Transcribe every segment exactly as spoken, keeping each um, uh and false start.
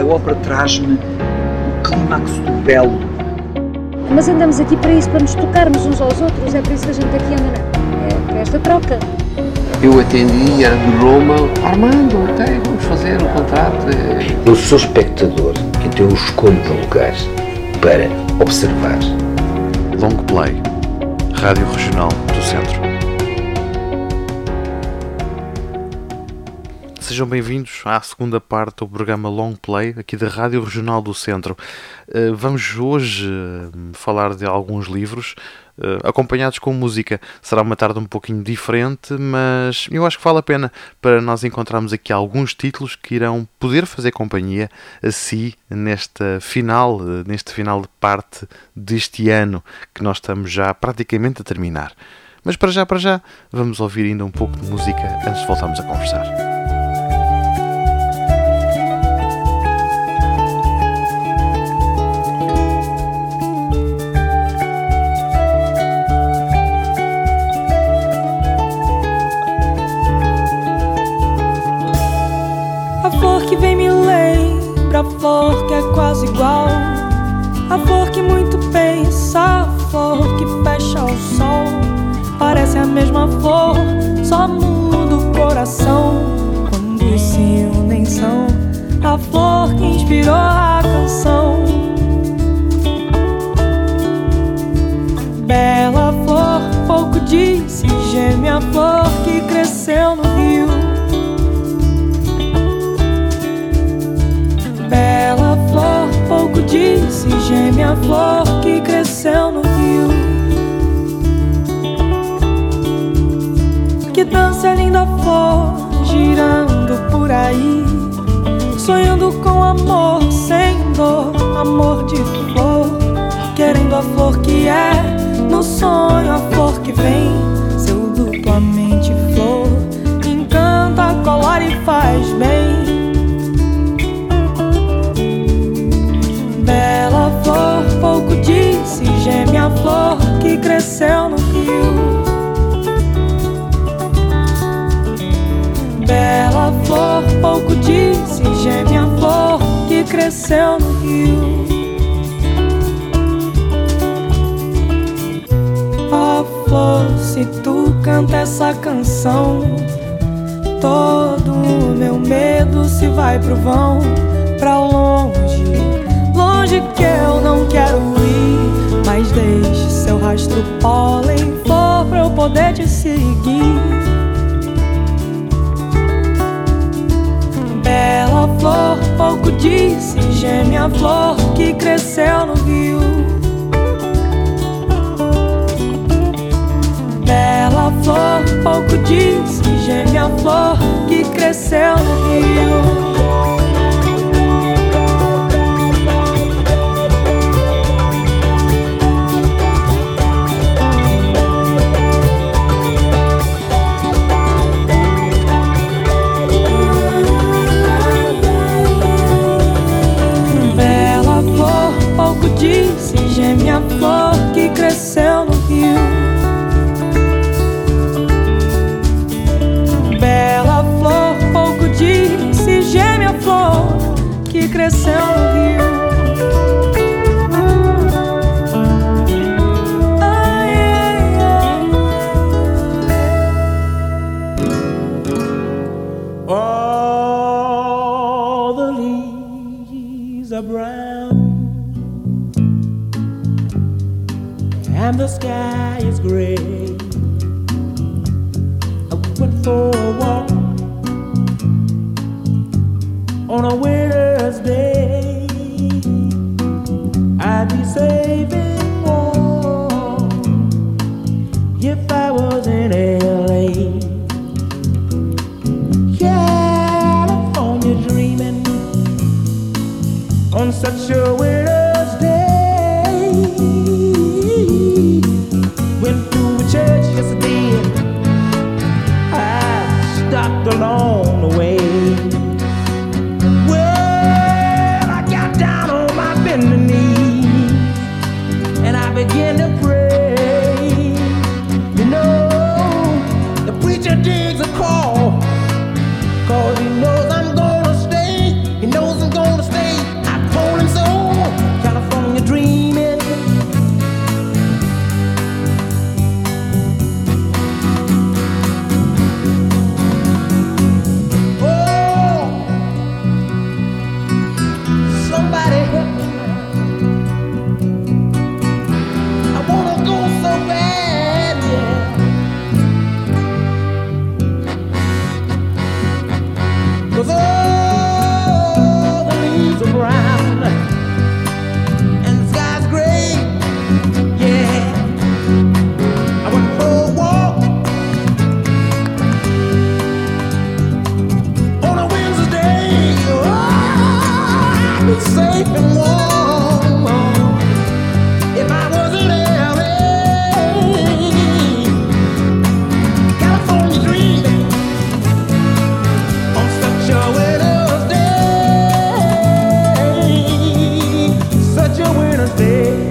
a ópera traz-me o clímax do belo. Mas andamos aqui para isso, para nos tocarmos uns aos outros, é por isso que a gente aqui anda, não? É para esta troca. Eu atendi a de Roma, Armando, ok, vamos fazer o contrato. Eu sou espectador, então eu escolho um lugar para observar. Long Play, Rádio Regional do Centro. Sejam bem-vindos à segunda parte do programa Long Play, aqui da Rádio Regional do Centro. Uh, vamos hoje uh, falar de alguns livros, uh, acompanhados com música. Será uma tarde um pouquinho diferente, mas eu acho que vale a pena para nós encontrarmos aqui alguns títulos que irão poder fazer companhia a si nesta final, uh, neste final de parte deste ano, que nós estamos já praticamente a terminar. Mas para já, para já, vamos ouvir ainda um pouco de música antes de voltarmos a conversar. A flor que é quase igual, a flor que muito pensa, a flor que fecha o sol. Parece a mesma flor, só muda o coração. Quando se unem são a flor que inspirou a canção. Bela flor, pouco disse, geme a flor que cresceu no rio. Bela flor, pouco disse, geme a flor que cresceu no rio. Que dança é linda flor, girando por aí, sonhando com amor, sem dor, amor de flor. Querendo a flor que é, no sonho a flor que vem, seu duplamente flor, encanta, colore e faz bem. Bela flor, pouco disse, geme a flor que cresceu no rio. Bela flor, pouco disse, geme a flor que cresceu no rio. Ó flor, se tu canta essa canção, todo o meu medo se vai pro vão, pra longe. Longe que eu não quero ir, mas deixe seu rastro pólen flor pra eu poder te seguir. Bela flor, pouco disse, geme a flor que cresceu no rio. Bela flor, pouco disse, geme a flor que cresceu no rio. Disse, geme a flor que cresceu no rio. Bela flor, pouco disse, geme a flor que cresceu no rio. Ai, ai, ai. All the leaves are brown and the sky is gray. I went for a walk on a winter's day. I'd be safe and warm if I was in L A. California dreaming on such a winter's day. Went to a church yesterday, I stopped along the way. Well, I got down on my bending knee and I began to pray. You know, the preacher digs a call, cause he knows I'm gonna stay. He knows I'm gonna stay. 'cause all the leaves are brown and the sky's gray. Yeah, I went for a walk on a Wednesday. Oh, I'd be safe and warm if I was in L A. California dreaming on such a winter's day, such a winter's day,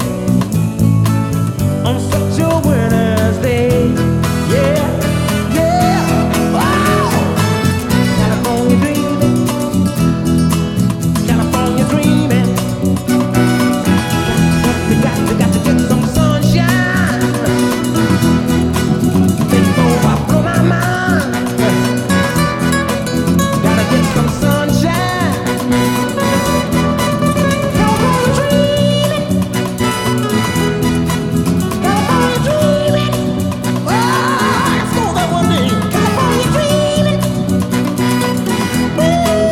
on such a winter's day. Yeah, yeah, wow. California dreaming, California dreaming. You got, you got to get some sunshine before I blow my mind. Gotta get some sunshine. California dreaming, California dreaming. Oh, let's go that one day. California dreaming. Ooh,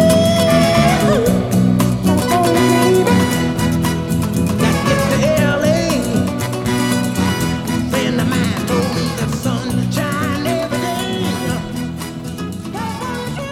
California dreaming. Got to get to L A. Friend of mine told me the sun shine every day. California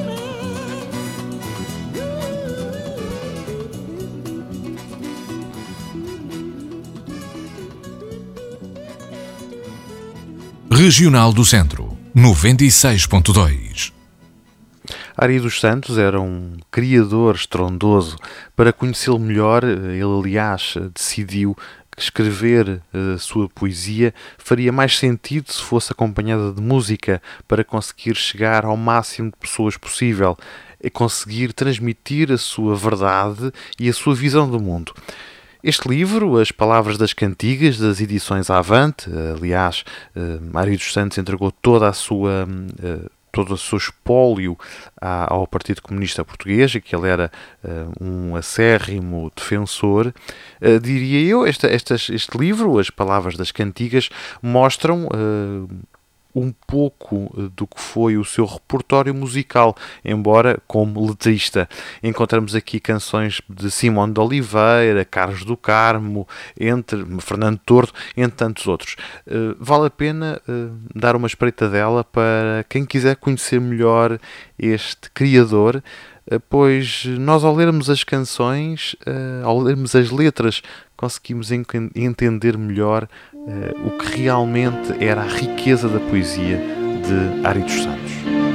Regional do Centro, noventa e seis ponto dois. Ari dos Santos era um criador estrondoso. Para conhecê-lo melhor, ele, aliás, decidiu que escrever a sua poesia faria mais sentido se fosse acompanhada de música, para conseguir chegar ao máximo de pessoas possível e conseguir transmitir a sua verdade e a sua visão do mundo. Este livro, As Palavras das Cantigas, das edições Avante, aliás, Ari dos Santos entregou toda a sua, todo o seu espólio ao Partido Comunista Português, e que ele era um acérrimo defensor. Diria eu, esta, estas, este livro, As Palavras das Cantigas, mostram um pouco do que foi o seu repertório musical, embora como letrista. Encontramos aqui canções de Simão de Oliveira, Carlos do Carmo, entre Fernando Tordo, entre tantos outros. Uh, vale a pena uh, dar uma espreitadela para quem quiser conhecer melhor este criador, uh, pois nós, ao lermos as canções, uh, ao lermos as letras, conseguimos en- entender melhor Uh, o que realmente era a riqueza da poesia de Ari dos Santos.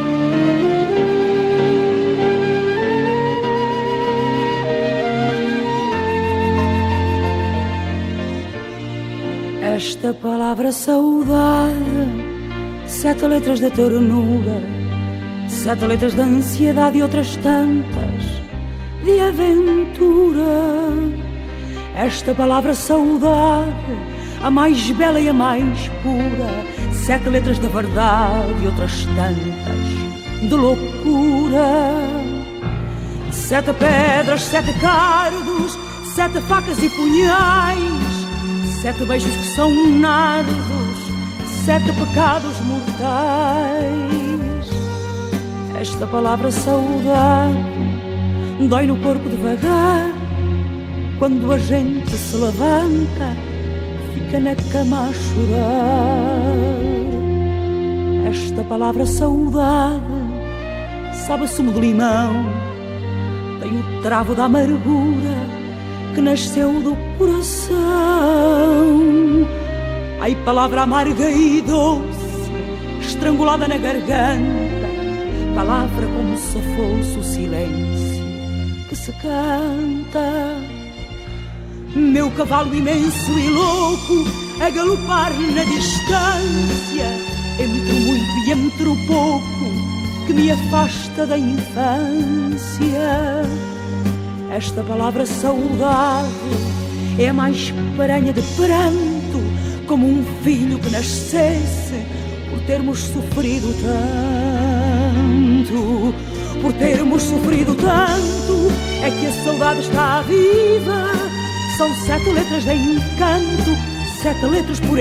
Esta palavra saudade, sete letras de ternura, sete letras de ansiedade e outras tantas de aventura. Esta palavra saudade, a mais bela e a mais pura, sete letras de verdade e outras tantas de loucura. Sete pedras, sete cardos, sete facas e punhais, sete beijos que são nardos, sete pecados mortais. Esta palavra saudade dói no corpo devagar, quando a gente se levanta, fica na cama a chorar. Esta palavra saudade sabe sumo de limão, tem o travo da amargura que nasceu do coração. Ai, palavra amarga e doce, estrangulada na garganta, palavra como se fosse o silêncio que se canta. Meu cavalo imenso e louco a galopar na distância, entre o muito e entre o pouco que me afasta da infância. Esta palavra saudade é a mais paranha de pranto, como um filho que nascesse por termos sofrido tanto. Por termos sofrido tanto é que a saudade está viva. São sete letras de encanto, sete letras por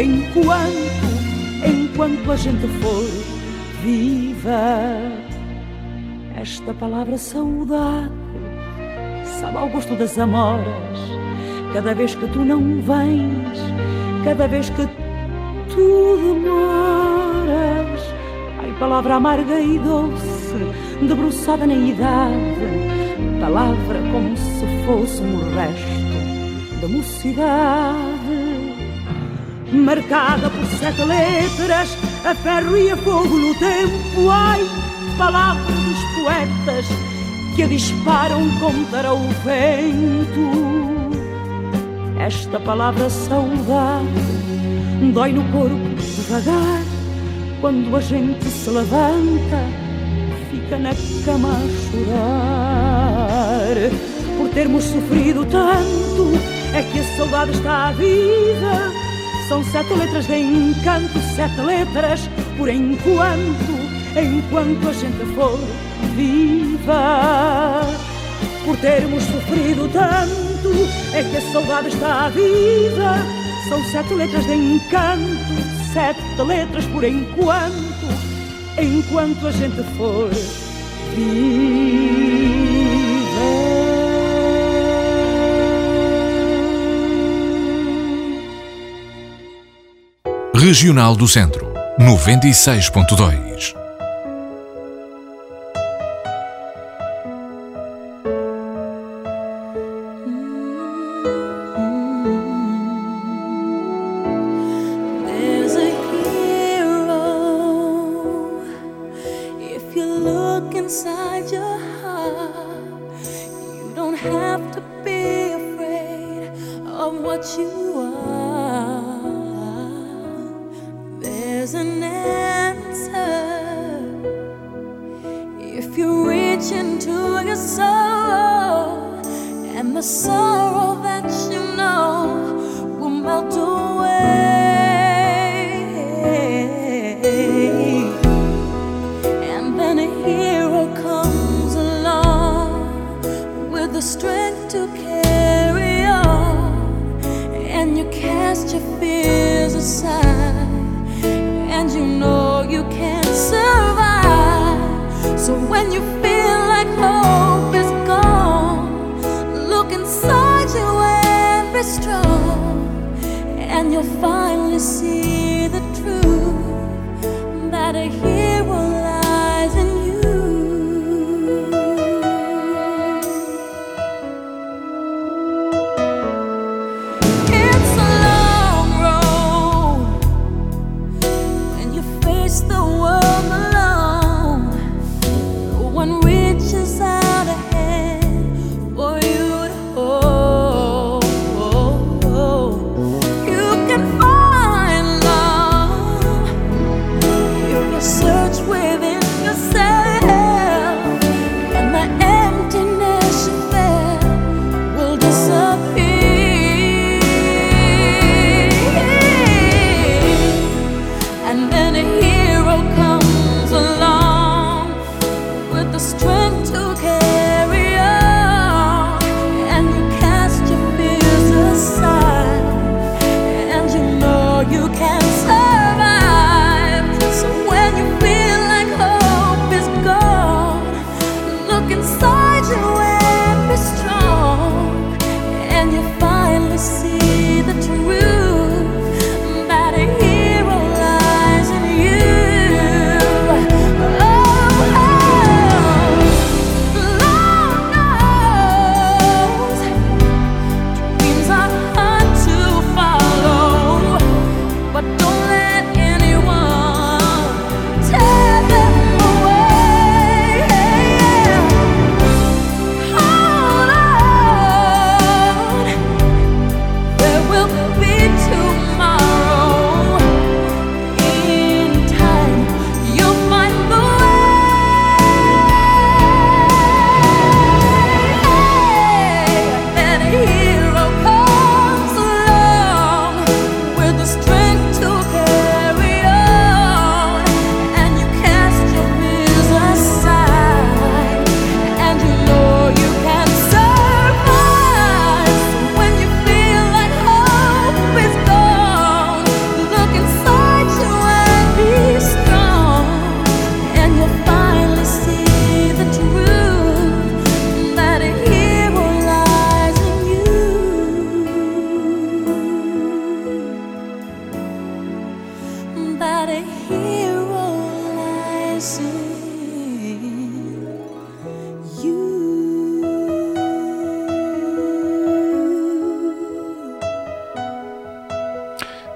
enquanto, enquanto a gente for viva. Esta palavra saudade sabe ao gosto das amoras. Cada vez que tu não vens, cada vez que tu demoras. Ai, palavra amarga e doce, debruçada na idade. Palavra como se fosse um resto da mocidade. Marcada por sete letras, a ferro e a fogo no tempo. Ai, palavra dos poetas que a disparam contra o vento. Esta palavra saudade dói no corpo devagar. Quando a gente se levanta, fica na cama a chorar. Por termos sofrido tanto, é que a saudade está viva. São sete letras de encanto, sete letras por enquanto, enquanto a gente for viva. Por termos sofrido tanto, é que a saudade está viva. São sete letras de encanto, sete letras por enquanto, enquanto a gente for viva. Regional do Centro, noventa e seis ponto dois.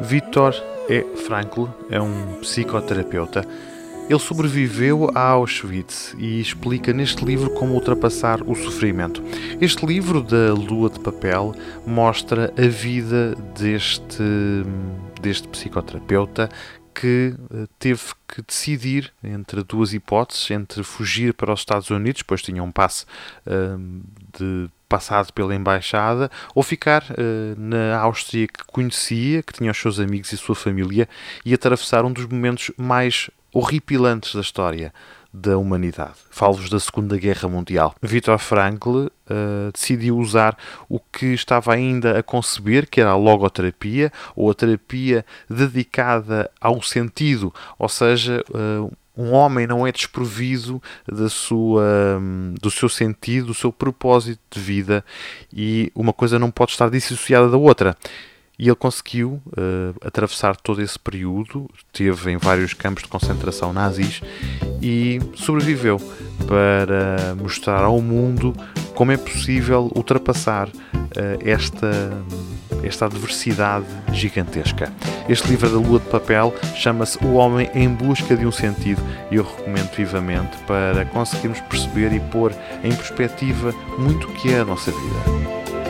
Viktor E. Frankl é um psicoterapeuta. Ele sobreviveu a Auschwitz e explica neste livro como ultrapassar o sofrimento. Este livro, da Lua de Papel, mostra a vida deste, deste psicoterapeuta que teve que decidir entre duas hipóteses, entre fugir para os Estados Unidos, pois tinha um passe um, de passado pela embaixada, ou ficar uh, na Áustria que conhecia, que tinha os seus amigos e sua família, e atravessar um dos momentos mais horripilantes da história da humanidade. Falo-vos da Segunda Guerra Mundial. Viktor Frankl uh, decidiu usar o que estava ainda a conceber, que era a logoterapia, ou a terapia dedicada ao sentido, ou seja, uh, um homem não é desprovido da sua, do seu sentido, do seu propósito de vida, e uma coisa não pode estar dissociada da outra. E ele conseguiu uh, atravessar todo esse período, esteve em vários campos de concentração nazis e sobreviveu para mostrar ao mundo como é possível ultrapassar uh, esta, esta adversidade gigantesca. Este livro da Lua de Papel chama-se O Homem em Busca de um Sentido e eu recomendo vivamente para conseguirmos perceber e pôr em perspectiva muito o que é a nossa vida.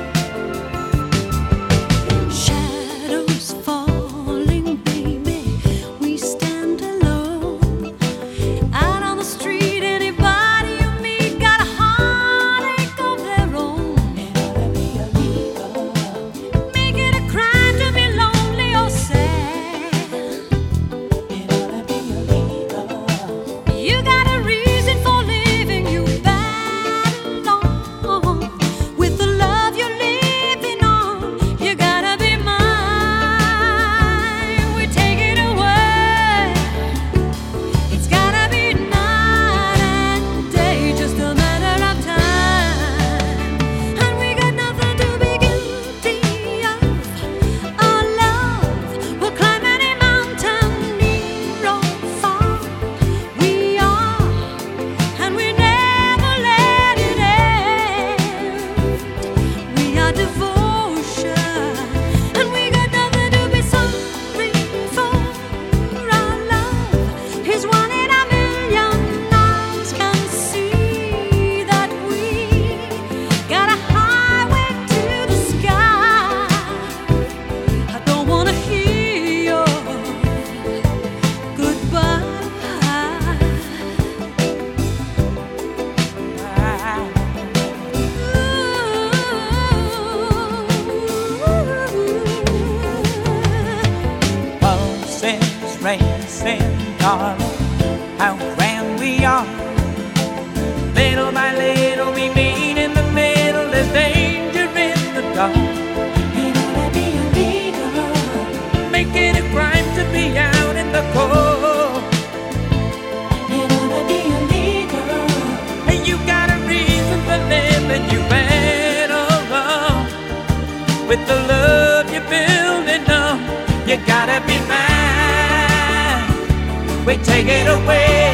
With the love you're building up, you gotta be mine. We take it away.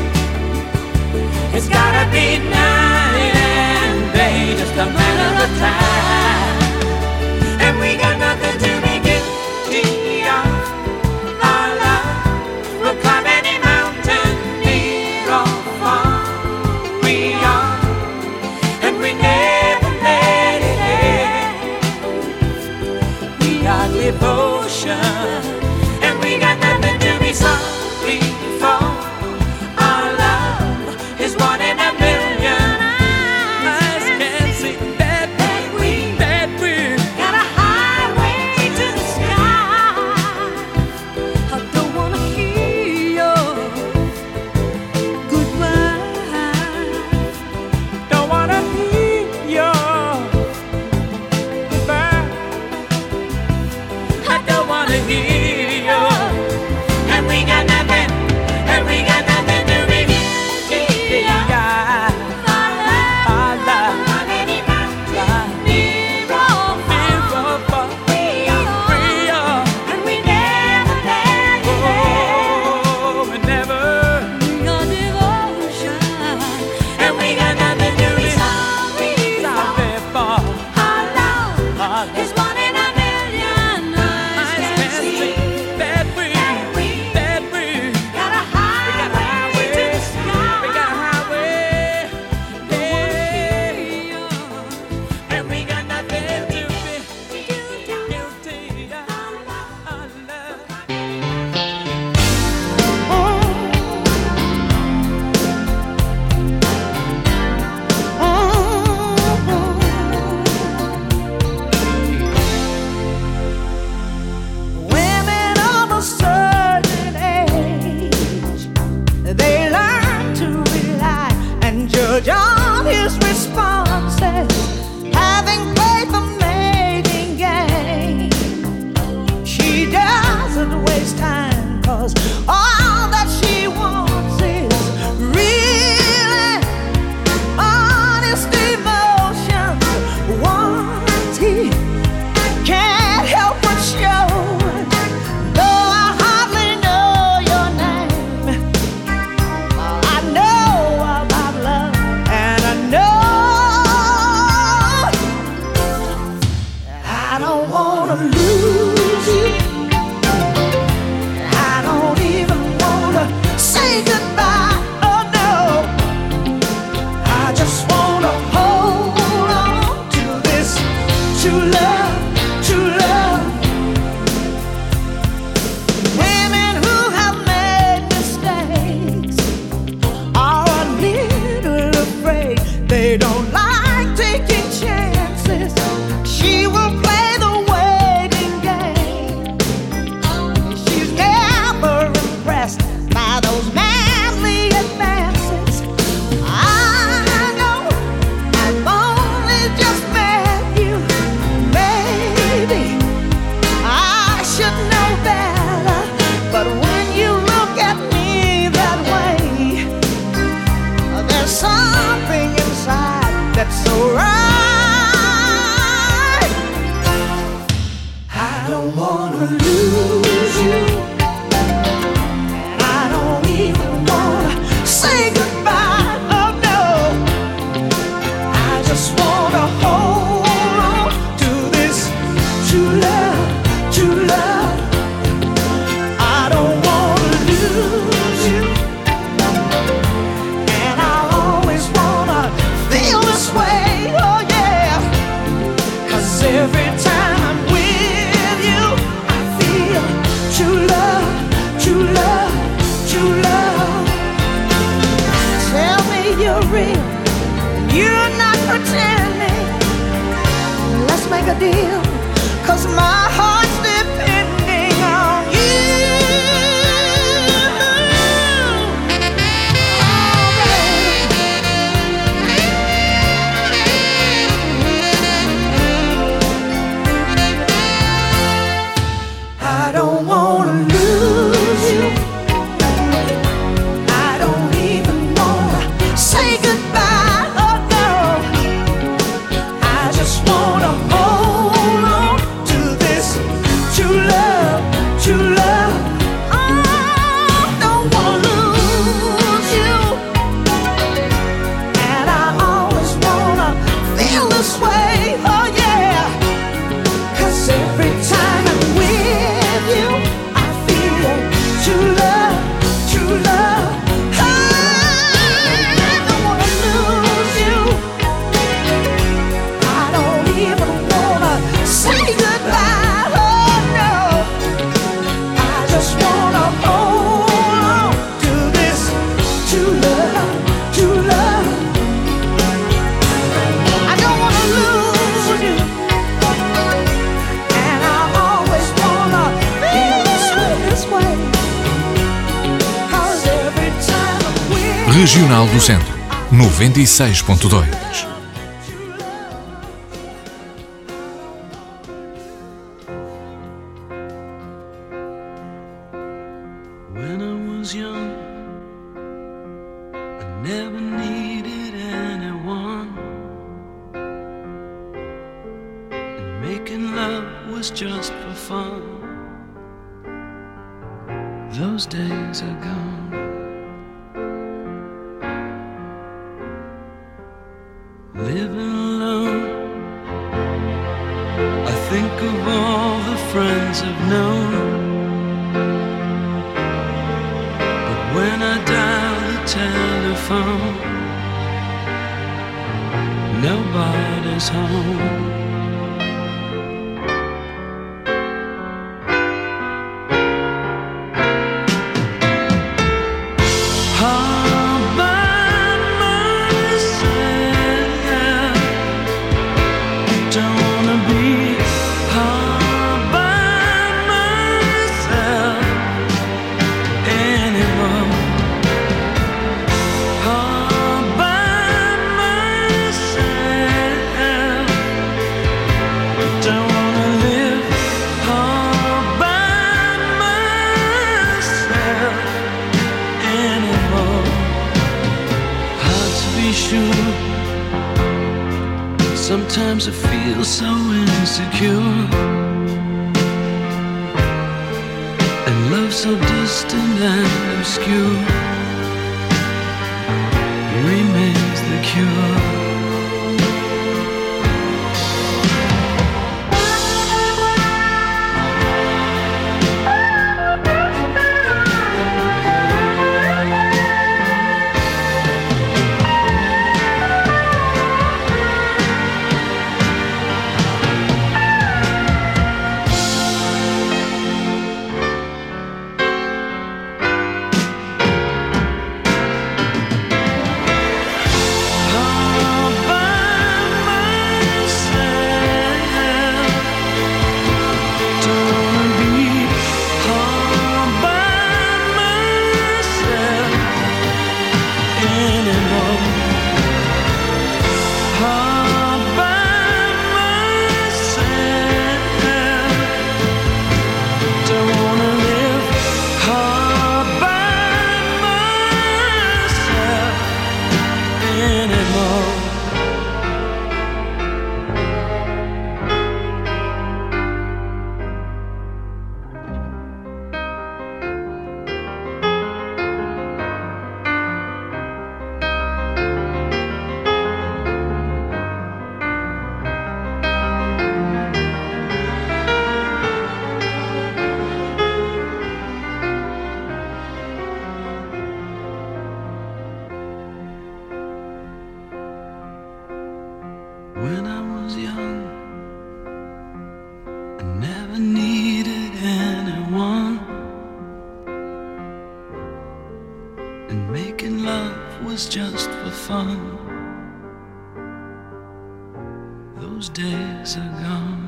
It's gotta be night and day, just a matter of time. And we got nothing to be guilty of. Our love will climb any mountain, near or far. We are, and we never let it end. We are devotion, and we got nothing to be sorry for. Our love is one in a million. his responses, having played the mating game. She doesn't waste time, 'cause all that she wants is really honest emotions. Once he can't help but show, though I hardly know your name, I know about love, and I know I don't wanna lose you. I don't even wanna say goodbye, oh no. I just wanna hold on to this true love, true love. Women who have made mistakes are a little afraid. They don't like taking chances. She will play the waiting game. She's never impressed by those manly advances. I know I've only just met you. Maybe I should know better, but when you look at me that way, there's something inside that's so right. I don't wanna lose you, and I don't even wanna say goodbye, oh no. I just wanna hold on to this true love, true love. I don't wanna lose you, and I always wanna feel this way, oh yeah. 'Cause every time I'm with you, I feel true love, true love, true love. Tell me you're real, you're not pretending. Let's make a deal, 'cause my heart's depending on you. I don't wanna lose you. I don't even wanna say goodbye, oh no. I just wanna hold on to this true love, true love. I don't wanna lose you, and I always wanna feel this way, oh yeah. 'Cause every time I'm with you, I feel true love, true love. I don't wanna lose you. I don't even wanna say goodbye, oh no. I just wanna hold on to this true love, true love. I don't wanna lose you, and I always wanna feel this way, this way. 'Cause every time I'm with Regional do Centro, noventa e seis ponto dois. When I was young, I never needed anyone, and making love was just for fun. Those days are gone. Living alone, I think of all the friends I've known. But when I dial the telephone, nobody's home. All by myself, don't wanna be all by myself anymore. All by myself. Sometimes I feel so insecure, and love so distant and obscure remains the cure. When I was young, I never needed anyone, and making love was just for fun. Those days are gone.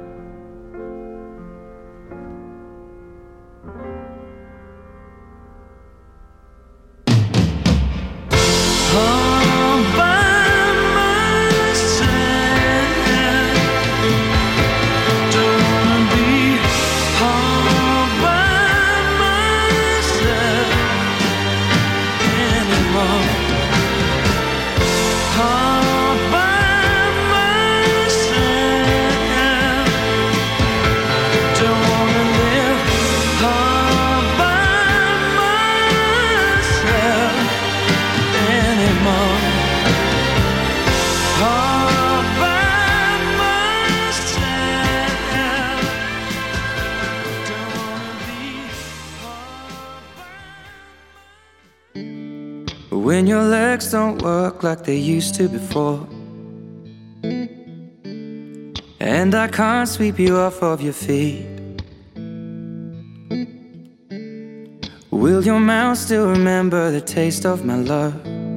When your legs don't work like they used to before, and I can't sweep you off of your feet, will your mouth still remember the taste of my love?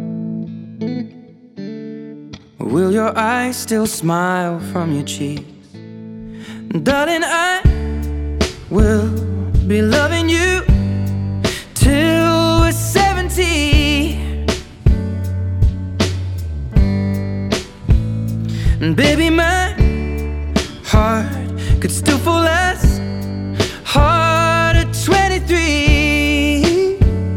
Will your eyes still smile from your cheeks? Darling, I will be loving you till we're seventy. And baby, my heart could still fall as hard at twenty-three.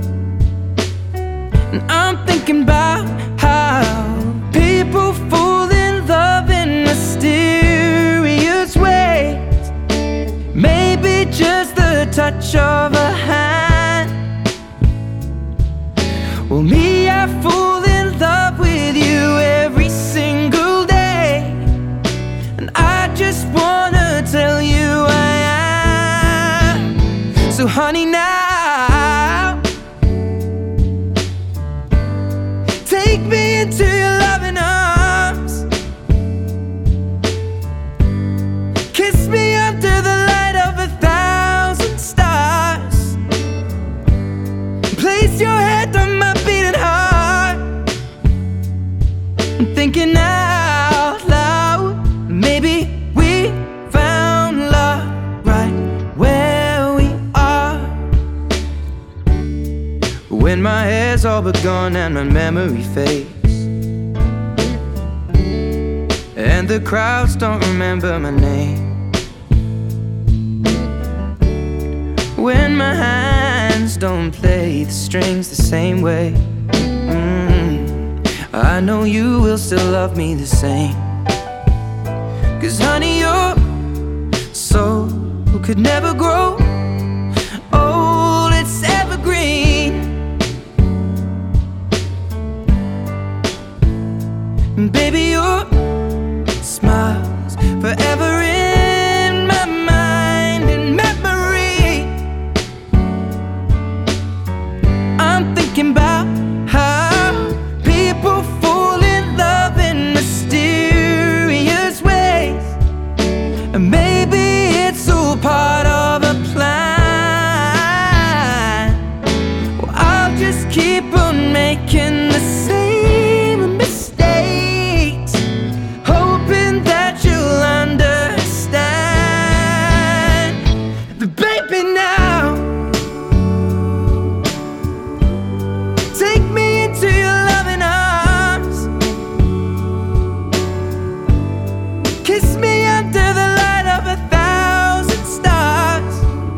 And I'm thinking about how people fall in love in mysterious ways. Maybe just the touch of a hand. Well, me, I fall in love with you every single day. I just wanna tell you I am. So honey, now take me into your loving arms, kiss me under the light of a thousand stars, place your head on my beating heart. I'm thinking out loud, maybe we found love right where we are. When my hair's all but gone and my memory fades, and the crowds don't remember my name, when my hands don't play the strings the same way, mm, I know you will still love me the same. 'cause honey, your soul could never grow old, it's evergreen. And baby, your smile's forever in my mind and memory. I'm thinking about how people fall in love in mysterious ways, and maybe it's all part of a plan. Well, I'll just keep on making the same mistakes, hoping that you'll understand. But baby, now take me into your loving arms, kiss me under the light of a thousand stars,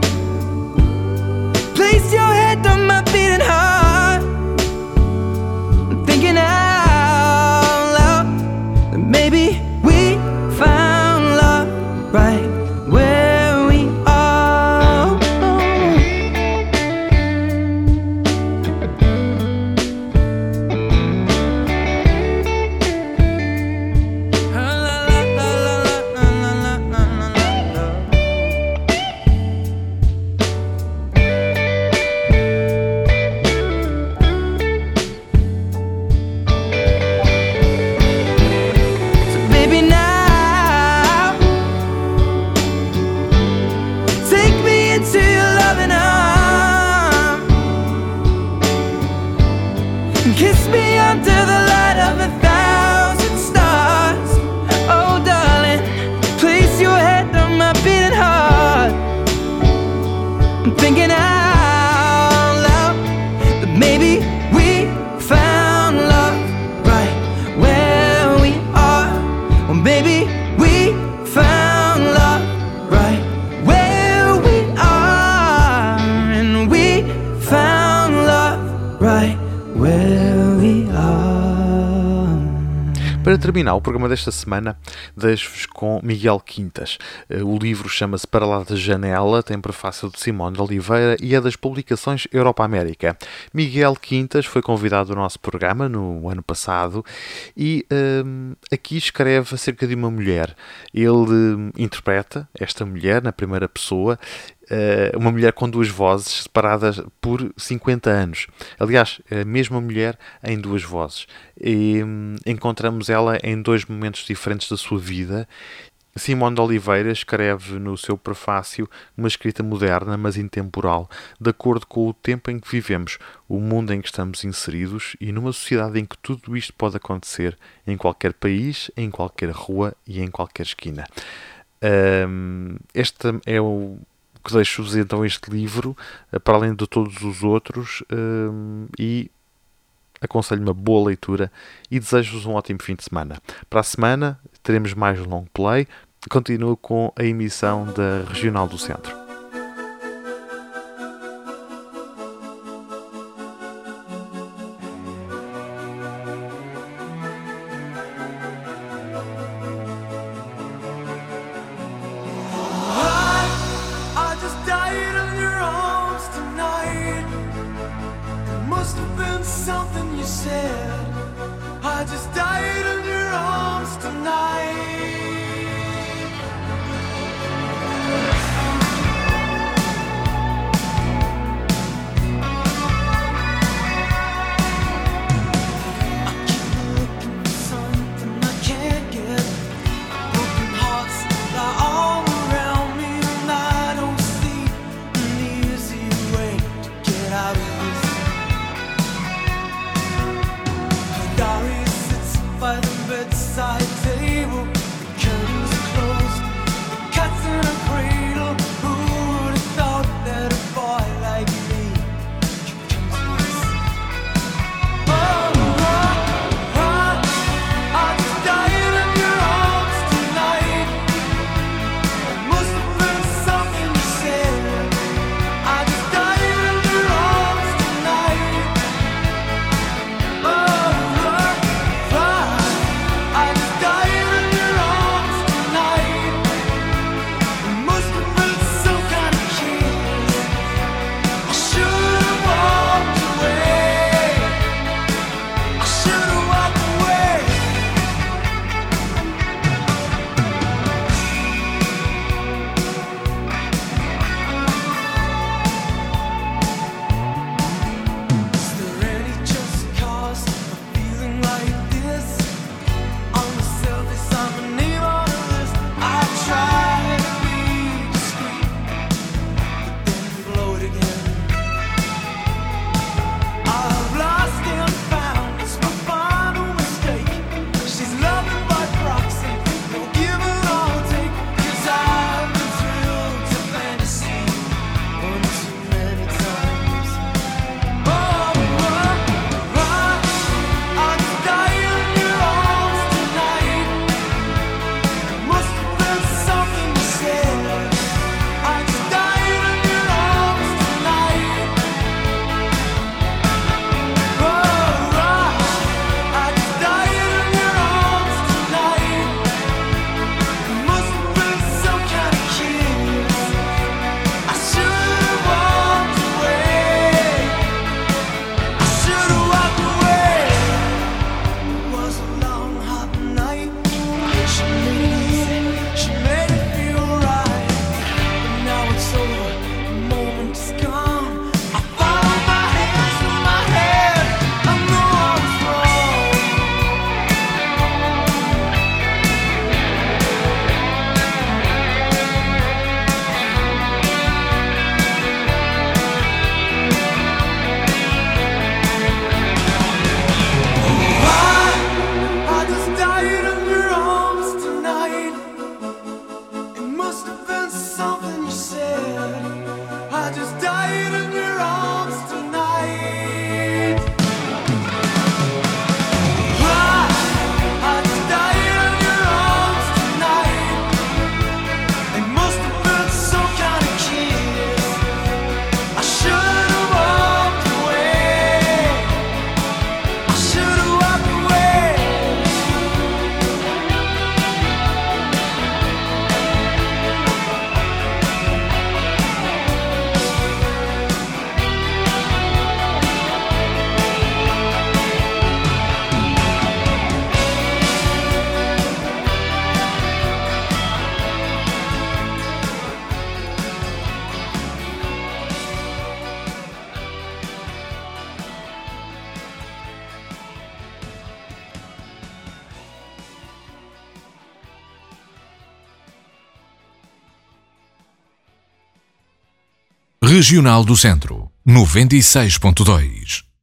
place your head on my beating heart. I'm thinking out loud that maybe we found love right where we are. So baby, now take me into your loving arms, and kiss me under the light of a thousand stars. Oh darling, place your head on my beating heart. I'm thinking out loud that maybe we found love right where we are. Well, maybe we found love right where we are, and we found love right where we are. Para terminar o programa desta semana, deixo-vos com Miguel Quintas. O livro chama-se Para Lá da Janela, tem prefácio de Simone de Oliveira e é das publicações Europa América. Miguel Quintas foi convidado ao nosso programa no ano passado e hum, aqui escreve acerca de uma mulher. Ele hum, interpreta esta mulher na primeira pessoa, uh, uma mulher com duas vozes separadas por cinquenta anos. Aliás, a mesma mulher em duas vozes. E hum, encontramos ela em dois momentos diferentes da sua vida. Simone de Oliveira escreve no seu prefácio uma escrita moderna, mas intemporal, de acordo com o tempo em que vivemos, o mundo em que estamos inseridos e numa sociedade em que tudo isto pode acontecer em qualquer país, em qualquer rua e em qualquer esquina. Um, este é o que deixo-vos então este livro, para além de todos os outros, um, e aconselho uma boa leitura e desejo-vos um ótimo fim de semana. Para a semana teremos mais um long play. Continuo com a emissão da Regional do Centro. I just died in your arms tonight. It must have been something you said. I just died in your arms tonight. I just died in your Regional do Centro, noventa e seis ponto dois.